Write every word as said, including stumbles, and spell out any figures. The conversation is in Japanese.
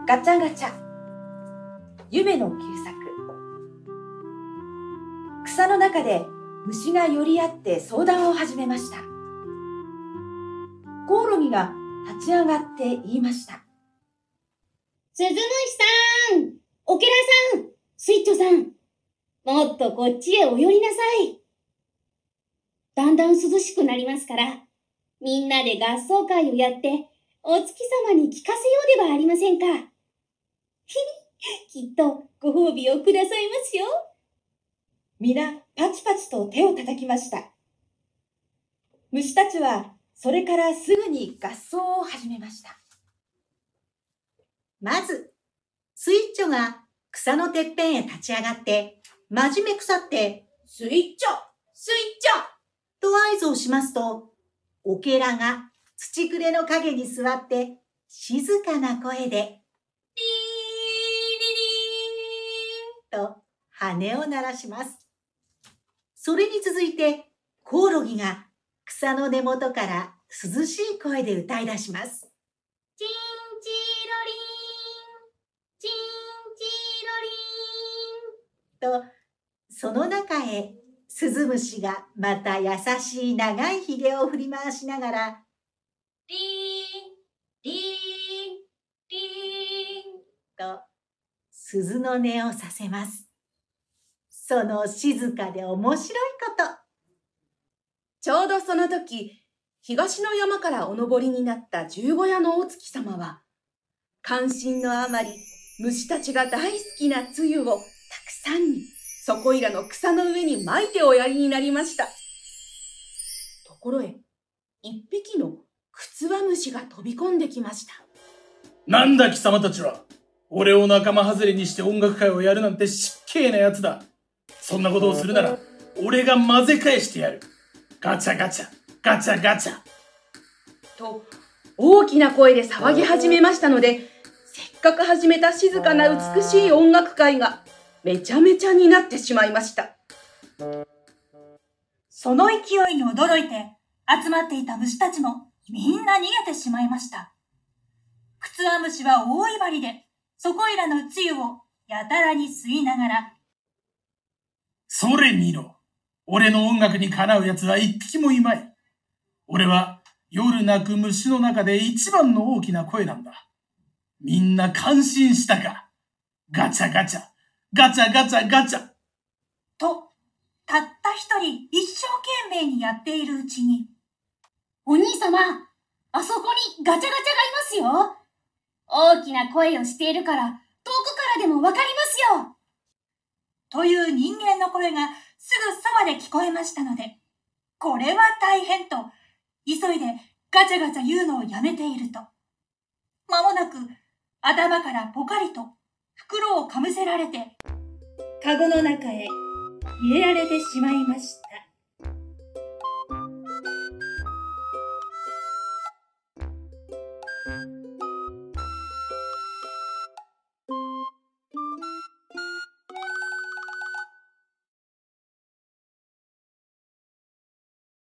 ガチャガチャ夢の旧作。草の中で虫が寄り合って相談を始めました。コオロギが立ち上がって言いました。 スズムシさん、オケラさん、スイッチョさん、もっとこっちへお寄りなさい。だんだん涼しくなりますから、みんなで合奏会をやって、お月様に聞かせようではありませんか。ひひ、きっとご褒美をくださいますよ。 皆パチパチと手を叩きました。虫たちはそれからすぐに合奏を始めました。 まず、スイッチョが草のてっぺんへ立ち上がって、真面目腐って、 スイッチョ、スイッチョと合図をしますと、オケラが土くれの陰に座って、静かな声で、リーリリーンと羽を鳴らします。それに続いて、コオロギが草の根元から涼しい声で歌い出します。 チンチロリン、チンチロリン。 と、その中へスズムシがまた優しい長いひげを振り回しながら、 リーン、リーン、リーン。 と鈴の音をさせます。その静かで面白いこと。 ちょうどその時、東の山からお登りになった十五夜のお月様は、関心のあまり、虫たちが大好きなつゆをたくさんに、そこいらの草の上に巻いておやりになりました。ところへ、一匹のクツワムシが飛び込んできました。 なんだ貴様たちは、俺を仲間外れにして音楽会をやるなんて失敬なやつだ。そんなことをするなら、俺が混ぜ返してやる。ガチャガチャ、ガチャガチャ。 と、大きな声で騒ぎ始めましたので、せっかく始めた静かな美しい音楽会がめちゃめちゃになってしまいました。 その勢いに驚いて、集まっていた虫たちもみんな逃げてしまいました。クツワムシは大威張りで、そこいらのつゆをやたらに吸いながら、 それ見ろ。俺の音楽にかなうやつは一匹もいまい。俺は夜鳴く虫の中で一番の大きな声なんだ。みんな感心したか。ガチャガチャ、ガチャガチャガチャ。 と、たった一人一生懸命にやっているうちに、 お兄様、あそこにガチャガチャがいますよ。大きな声をしているから、遠くからでもわかりますよ。 という人間の声がすぐそばで聞こえましたので、これは大変と、急いでガチャガチャ言うのをやめていると、間もなく頭からポカリと袋をかぶせられて、カゴの中へ入れられてしまいました。